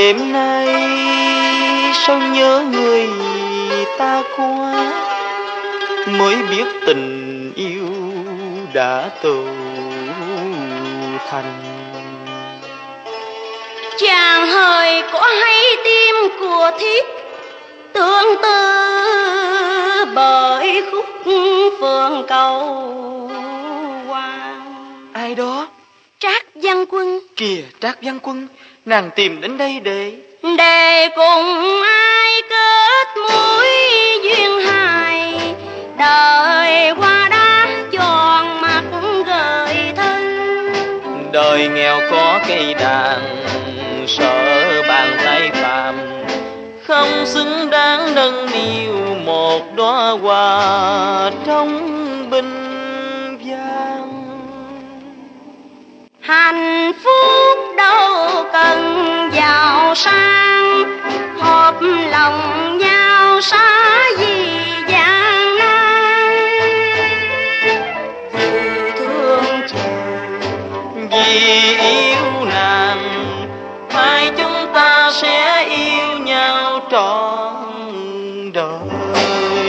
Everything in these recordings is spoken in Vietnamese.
đêm nay sao nhớ người ta quá, mới biết tình yêu đã tu thành. Chàng hỡi có hay tim của thiếp tương tư bởi khúc phượng cầu hoàng. Ai đó? Trác Văn Quân. Kìa Trác Văn Quân, nàng tìm đến đây để cùng ai kết mối duyên hài, đời qua đã tròn mặt gợi thân. Đời nghèo có cây đàn, sợ bàn tay phàm, không xứng đáng nâng niu một đóa hoa trong bình vang. Hạnh phúc đâu cần giàu sang, hợp lòng nhau xá gì gian nan. Vì thương chàng, vì yêu nàng, hai chúng ta sẽ yêu nhau trọn đời.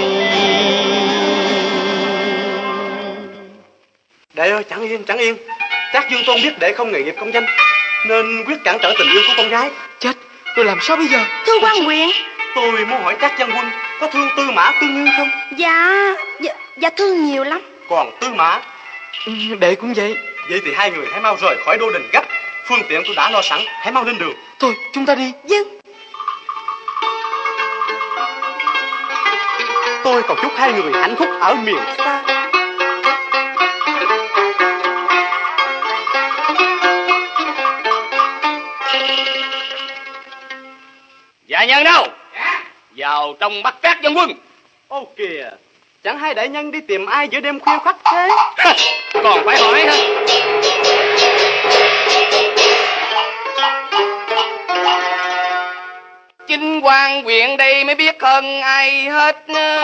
Đệ ơi, chẳng yên. Trác Dương Tôn biết đệ không nghề nghiệp công danh, nên quyết cản trở tình yêu của con gái. Chết, tôi làm sao bây giờ? Thưa quan huyện, tôi muốn hỏi Trác Văn Quân có thương Tư Mã Tương Như không? Dạ thương nhiều lắm. Còn Tư Mã? Đệ cũng vậy. Vậy thì hai người hãy mau rời khỏi đô đình gấp. Phương tiện tôi đã lo sẵn, hãy mau lên đường. Thôi, chúng ta đi. Vâng. Tôi còn chúc hai người hạnh phúc ở miền xa. Dạ nhân đâu? Vào trong bắt Trác Văn Quân. Ô kìa, chẳng hai đại nhân đi tìm ai giữa đêm khuya khoắt thế? Còn phải hỏi hả? Chính quan huyện đây mới biết hơn ai hết.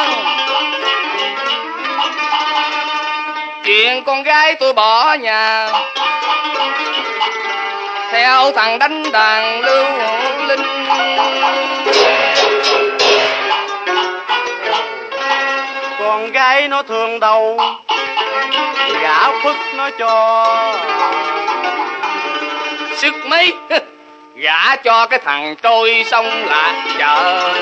Chuyện con gái tôi bỏ nhà theo thằng đánh đàn Lưu Linh. Con gái nó thương đâu, gã phức nó cho sức mấy. Gả cho cái thằng trôi sông Lạc Chợ.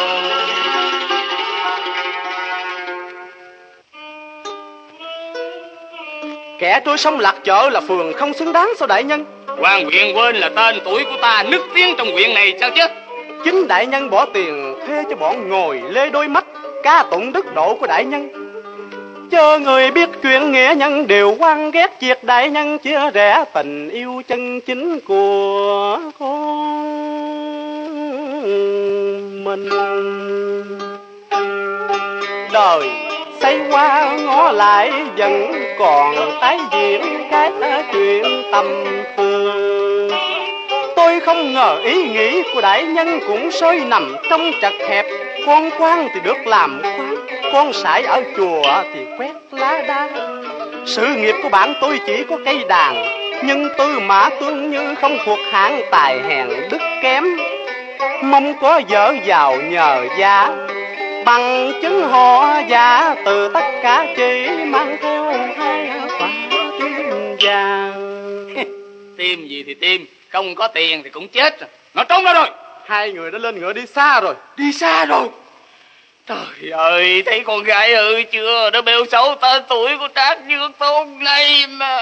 Kẻ trôi sông Lạc Chợ là phường không xứng đáng sao đại nhân? Quan huyện quên là tên tuổi của ta nức tiếng trong huyện này sao chứ? Chính đại nhân bỏ tiền thuê cho bọn ngồi lê đôi mắt ca tụng đức độ của đại nhân. Chờ người biết chuyện nghĩa nhân đều oan ghét việc đại nhân chia rẽ tình yêu chân chính của con mình. Đời xây qua ngó lại vẫn còn tái diễn cái chuyện tầm thường. Tôi không ngờ ý nghĩ của đại nhân cũng soi nằm trong chật hẹp. Con quan thì được làm quan, con sải ở chùa thì quét lá đa. Sự nghiệp của bạn tôi chỉ có cây đàn, nhưng Tư Mã Tương Như không thuộc hạng tài hèn đức kém. Mong có vợ giàu nhờ giá, bằng chứng họ giả từ tất cả chỉ mang theo hai quả tim vàng. Tim gì thì tim, không có tiền thì cũng chết rồi. Nó trốn đâu rồi? Hai người đã lên ngựa đi xa rồi. Đi xa rồi? Trời ơi, thấy con gái ơi chưa? Nó bêu xấu tên tuổi của Trác Dương Tôn này mà.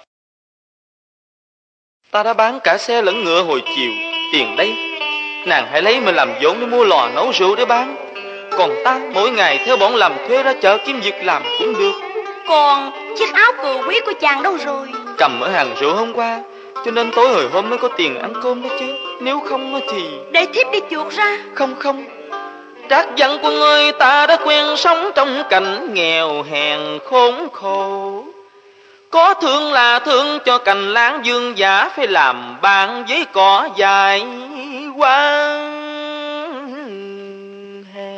Ta đã bán cả xe lẫn ngựa hồi chiều. Tiền đây, nàng hãy lấy mình làm vốn để mua lò nấu rượu để bán. Còn ta mỗi ngày theo bọn làm thuê ra chợ kiếm việc làm cũng được. Còn chiếc áo cừu quý của chàng đâu rồi? Cầm ở hàng rượu hôm qua, cho nên tối hồi hôm mới có tiền ăn cơm đó chứ. Nếu không thì... Để thiếp đi chuột ra. Không. Trác Văn Quân ơi, ta đã quen sống trong cảnh nghèo hèn khốn khổ. Có thương là thương cho cành lá dương giả, phải làm bạn với cỏ dài quang hèn.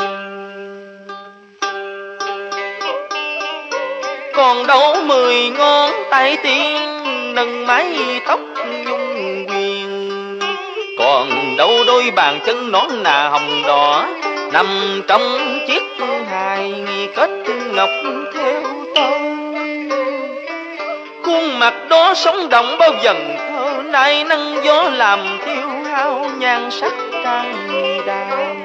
Còn đâu 10 ngón tay tiên nâng mái tóc nhung quyền, còn đâu đôi bàn chân nón nà hồng đỏ, nằm trong chiếc hài kết ngọc theo tơ. Khuôn mặt đó sống động bao dần thơ, nay nắng gió làm tiêu hao nhan sắc trang đàn.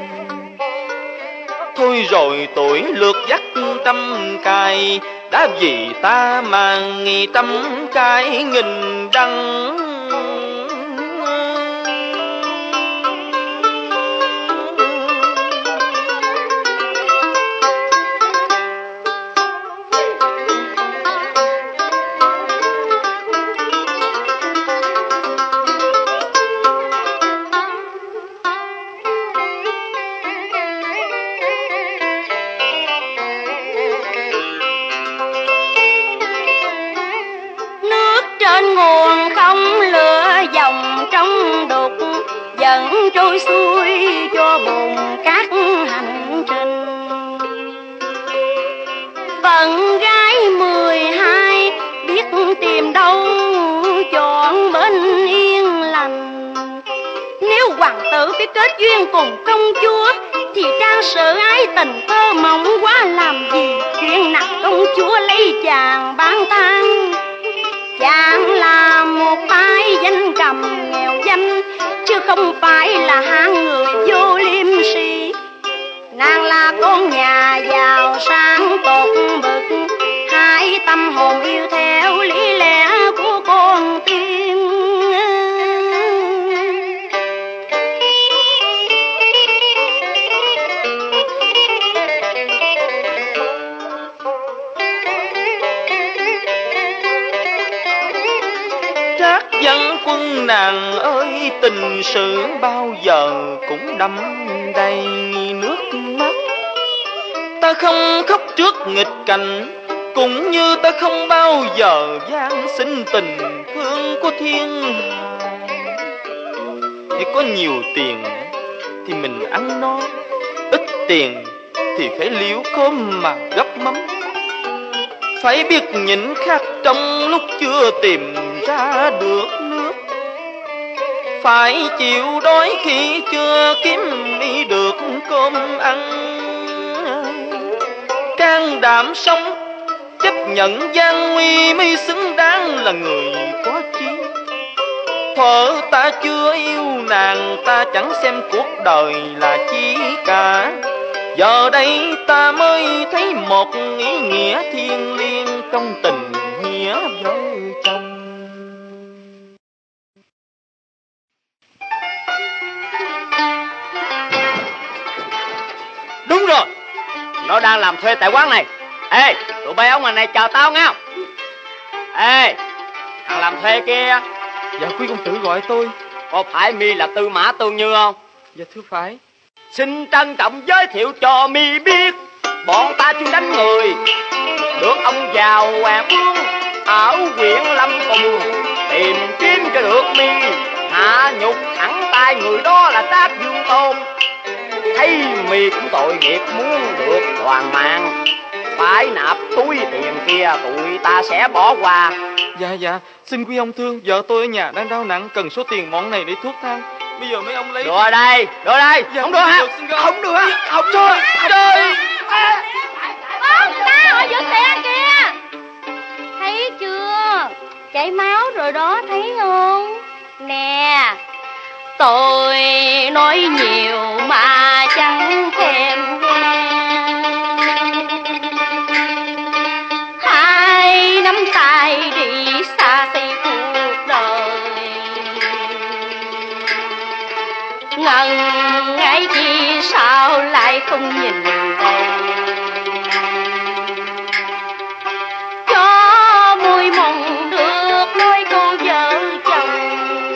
Thôi rồi tuổi lượt dắt trăm cài, đã vì ta mà nghi trăm cái nghìn đắng. Trôi xuôi cho bồn các hành trình. Phận gái 12 biết tìm đâu chọn bên yên lành. Nếu hoàng tử biết kết duyên cùng công chúa thì trang sử ái tình thơ mộng quá làm gì chuyện nặng công chúa lấy chàng bán than. Chàng là một tay danh cầm nghèo danh, chứ không phải là hạng người vô liêm sỉ. Nàng là con nhà giàu sang tột bực, hai tâm hồn yêu theo lý lẽ của con tiên. Trác Văn Quân nàng ơi, tình sự bao giờ cũng đẫm đầy nước mắt. Ta không khóc trước nghịch cảnh, cũng như ta không bao giờ van xin tình thương của thiên hà. Thì có nhiều tiền thì mình ăn no, ít tiền thì phải liếu cơm mà gấp mắm. Phải biết nhịn khát trong lúc chưa tìm ra được nước, phải chịu đói khi chưa kiếm đi được cơm ăn. Can đảm sống chấp nhận gian nguy mới xứng đáng là người có chí. Thuở ta chưa yêu nàng, ta chẳng xem cuộc đời là chi cả. Giờ đây ta mới thấy một ý nghĩa thiêng liêng trong tình nghĩa vợ chồng. Đúng rồi, nó đang làm thuê tại quán này. Ê, tụi bay ở ngoài này chờ tao nghe. Ê, thằng làm thuê kia. Dạ quý công tử gọi tôi. Có phải mi là Tư Mã Tương Như không? Dạ thưa phải. Xin trân trọng giới thiệu cho mi biết, bọn ta chuyên đánh người, được ông giàu Hoàng Vương ở huyện Lâm Cùng tìm kiếm cho được mi, hạ nhục thẳng tay người đó là Trác Dương Tôn. Thấy mi cũng tội nghiệp muốn được toàn mạng, phải nạp túi tiền kia tụi ta sẽ bỏ qua. Dạ, xin quý ông thương, vợ tôi ở nhà đang đau nặng, cần số tiền món này để thuốc thang. Bây giờ mấy ông lấy. Đưa đây. Dạ, không được hả? Không được hả? Không cho. Trời. Ta ở giữa xe kìa. Thấy chưa? Chảy máu rồi đó, thấy không? Nè, tôi nói nhiều mà chẳng thèm nghe. Hai nắm tay đi xa xỉ cuộc đời, ngần ngại chi sao lại không nhìn đây. Cho môi mộng được nói câu vợ chồng,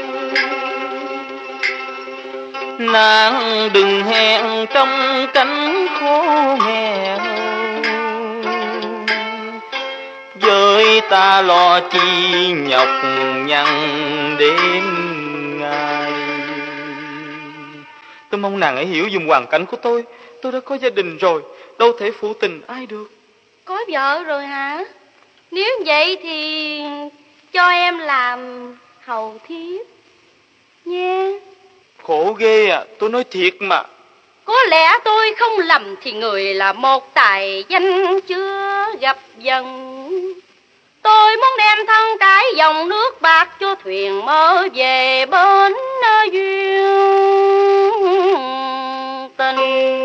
Nàng đừng hẹn trong cánh khô nghèo, với ta lo chi nhọc nhằn đêm ngày. Tôi mong nàng hãy hiểu dùm hoàn cảnh của tôi. Tôi đã có gia đình rồi, đâu thể phụ tình ai được. có vợ rồi hả? Nếu vậy thì cho em làm hầu thiếp nha. Khổ ghê à, tôi nói thiệt mà. Có lẽ tôi không lầm thì người là một tài danh chưa gặp dần. Tôi muốn đem thân cái dòng nước bạc cho thuyền mơ về bến duyên tình.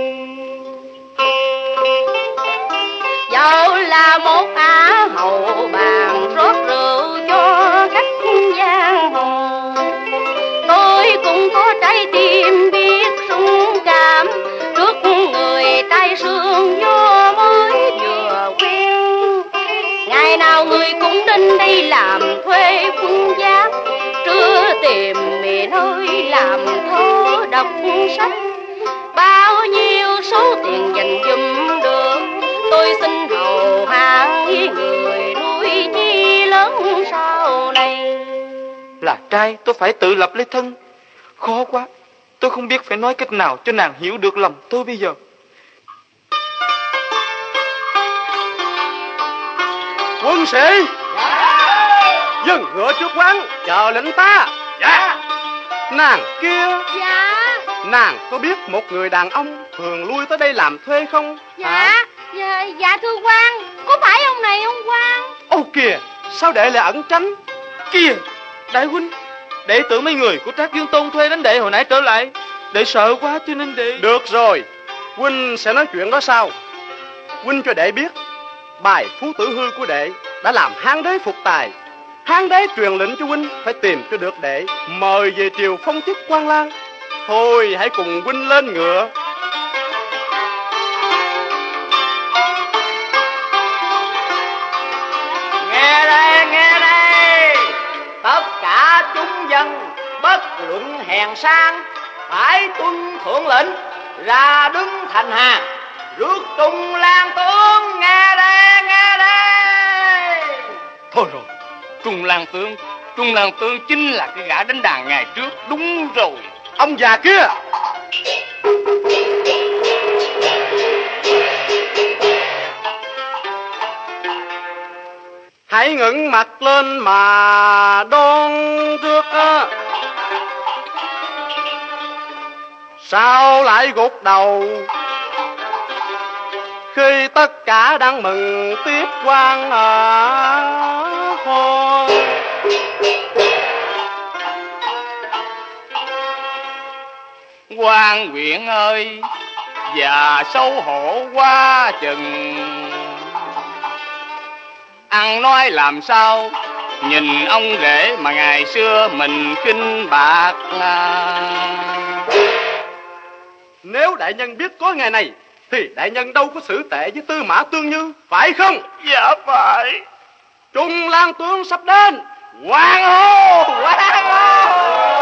Dẫu là một á hậu bàn rót rượu cho khách giang hồ, tôi cũng có trái tim biết xung cảm trước người tay sương gió mới vừa quen. Ngày nào người cũng đến đây làm thuê quân giáp, trưa tìm miền nơi làm thơ đọc sách. Bao nhiêu số tiền dành dùm được, tôi xin hầu hạ người nuôi chi lớn sau này. Là trai tôi phải tự lập lấy thân. Khó quá, tôi không biết phải nói cách nào cho nàng hiểu được lòng tôi bây giờ. Quân sĩ! Dạ. Dừng ngựa trước quán, chờ lệnh ta. Dạ. Nàng kia! Dạ. Nàng có biết một người đàn ông thường lui tới đây làm thuê không? Dạ. Dạ thưa quan, có phải ông này ông quan? Ô kìa, sao đệ lại ẩn tránh? Kìa, đại huynh, đệ tưởng mấy người của Trác Dương Tôn thuê đến đệ hồi nãy trở lại. Đệ sợ quá cho nên đệ... Được rồi, huynh sẽ nói chuyện đó sau. Huynh cho đệ biết, bài Phú Tử Hư của đệ đã làm Hán đế phục tài. Hán đế truyền lệnh cho huynh phải tìm cho được đệ, mời về triều phong chức quan lang. Thôi hãy cùng huynh lên ngựa. Nghe đây, nghe đây. Tất cả chúng dân bất luận hèn sang phải tuân thượng lệnh, ra đứng thành hàng rước Trung Lang tướng. Nghe đây, nghe đây. Thôi rồi, Trung Lang tướng chính là cái gã đánh đàn ngày trước. Đúng rồi. Ông già kia! Hãy ngẩng mặt lên mà đón trước á. Sao lại gục đầu khi tất cả đang mừng tiếp quan thôi? Quan huyện ơi, già xấu hổ quá chừng. Ăn nói làm sao nhìn ông rể mà ngày xưa mình khinh bạc. Nếu đại nhân biết có ngày này thì đại nhân đâu có xử tệ với Tư Mã Tương Như, phải không? Dạ phải. Trung Lang tướng sắp đến. Hoàng hô, hoàng hô.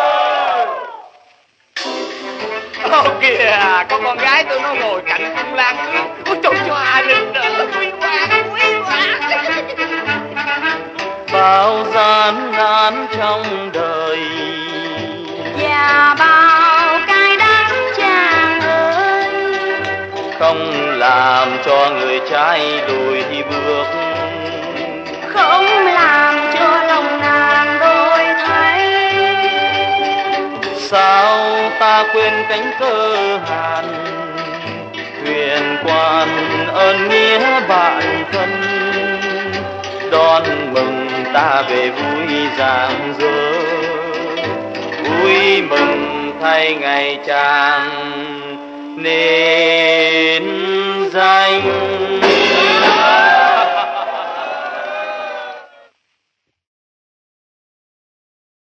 Ô kìa, có con gái tôi nó ngồi cạnh Trung Lang tướng. Ôi trời, cho Hà Linh nữa. Quý quá, quý quá. Bao gian nan trong đời Và bao cay đắng chàng ơi, không làm cho người trai lùi bước, không làm cho lòng nàng đôi thay. sao ta quên cánh cơ hàn, thuyền quan ơn nghĩa bạn thân, đón mừng ta về vui rạng rỡ, vui mừng thay ngày chàng nên danh.